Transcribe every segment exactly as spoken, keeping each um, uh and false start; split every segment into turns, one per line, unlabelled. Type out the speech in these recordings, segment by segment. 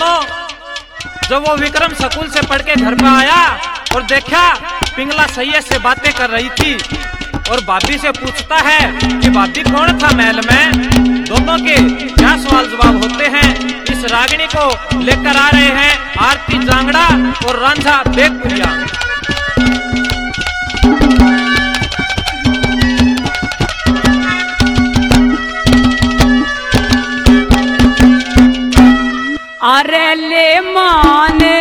सुनो, जब वो विक्रम स्कूल से पढ़ के घर पे आया और देखा पिंगला सैयद से बातें कर रही थी और भाभी से पूछता है कि भाभी कौन था महल में। दोनों के क्या सवाल जवाब होते हैं। इस रागिनी को लेकर आ रहे हैं आरती जांगड़ा और रांझा बेगपुरिया।
अरे ले माने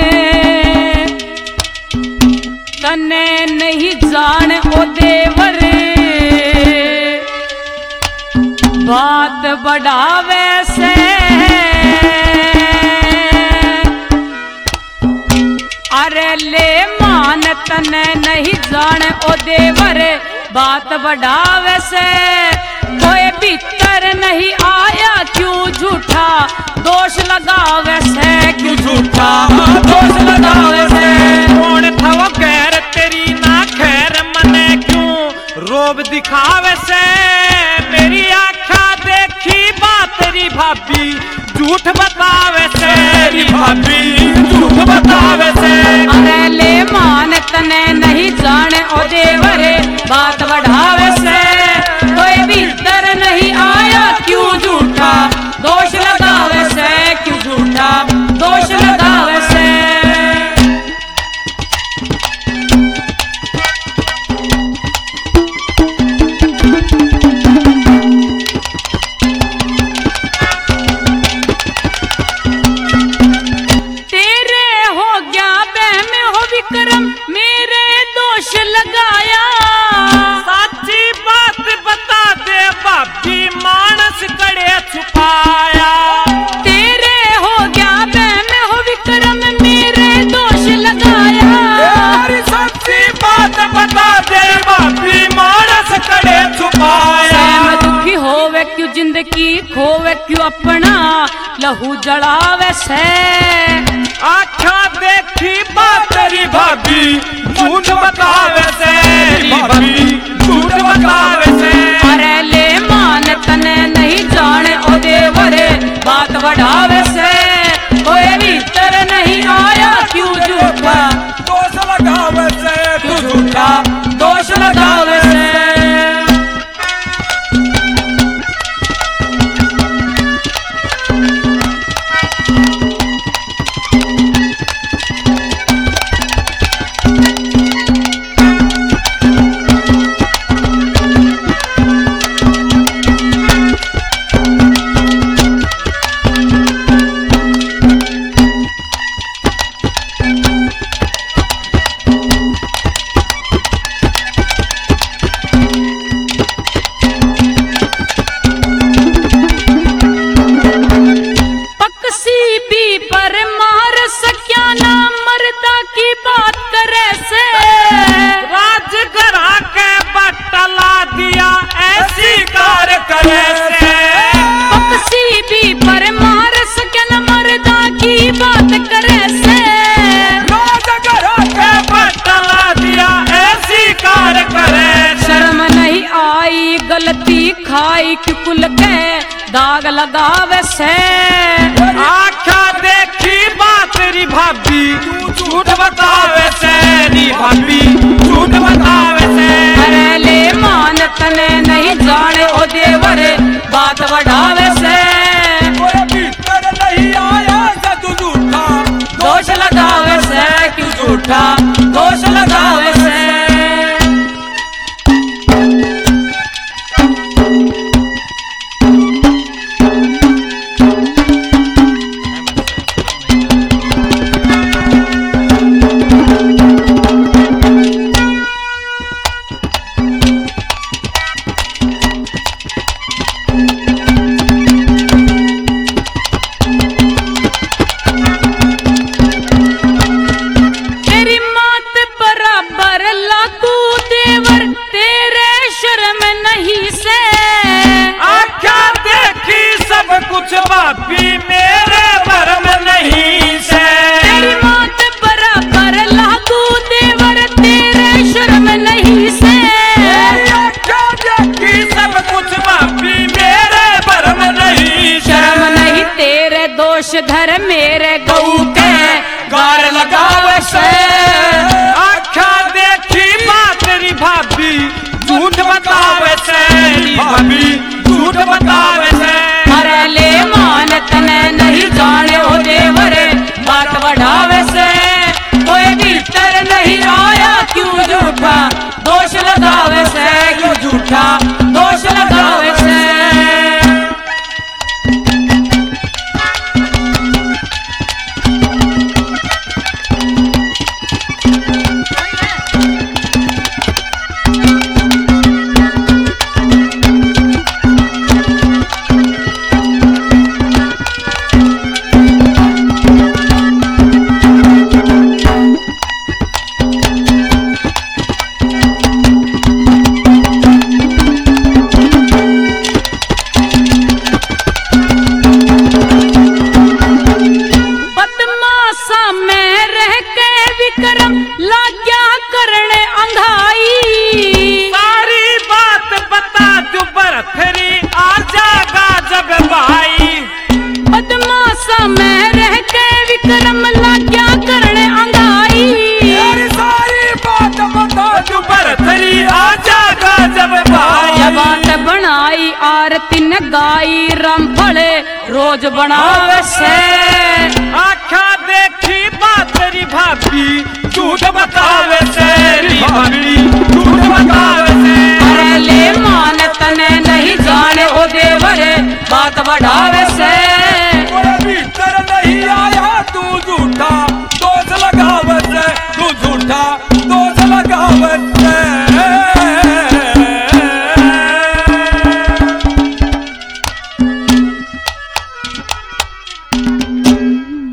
तने नहीं जान ओ देवर, बात बढ़ावे से अरे ले मान तने नहीं जान ओ देवर, बात बढ़ावे से कोई भीतर नहीं आया क्यों झूठा दोष लगावे से, क्यों झूठा दोष लगावे से।
कौन था वो गैर तेरी ना खैर मने क्यों रोब दिखावे से, मेरी आँखा देखी बात री भाभी झूठ बतावे से, री भाभी झूठ बतावे से।
अरे ले मान तने नहीं जाने ओ देवरे, बात बढ़ावे से कोई भीतर नहीं आया क्यों झूठा दोष लगावे से, क्यों झूठा दोष लगावे से। तेरे हो गया बहम हो विक्रम मेरे दोष लगाया,
साची बात बता दे भाभी मानस कड़े छुपाया।
तेरे हो गया बहम हो विक्रम मेरे दोष लगाया,
सच्ची बात बता दे भाभी मानस कड़े छुपाया।
सहम दुखी होवे क्यों जिंदगी खोवे क्यों अपना लहू जलावे से,
आँखा देखी बात री भाभी झूठ बतावे से, री भाभी झूठ बतावे से।
अरे ले मान तने नहीं जाने ओ देवरे, बात बढ़ावे से कोई भीतर नहीं आया क्यों झूठा
दोष लगावे से,
क्यों झूठा दोष लगावे से। गलती खाई कि कुल के दाग लगावे से,
आँखा देखी बात री भाभी झूठ बतावे से, री भाभी झूठ बतावे से।
अरे ले मान तने नहीं जाने ओ देवरे, बात बढ़ावे से
कोई भीतर नहीं आया तू झूठा
दोष लगावे से, क्यों झूठा दोष लगावे से। दोष धर मेरे गऊ के गार लगावे से।
आख्या देखी बात तेरी भाभी झूठ बतावे से, भाभी झूठ बतावे से।
अरे ले मान तने नहीं जाने ओ देवरे बात बढ़ावे से। कोई भीतर नहीं आया क्यों झूठा दोष लगावे से, क्यों झूठा दोष लगावे से। आरती न गाई रामफले रोज बनावे से।
आख्या देखी बात तेरी भाभी झूठ बतावे से, भाभी झूठ बतावे से।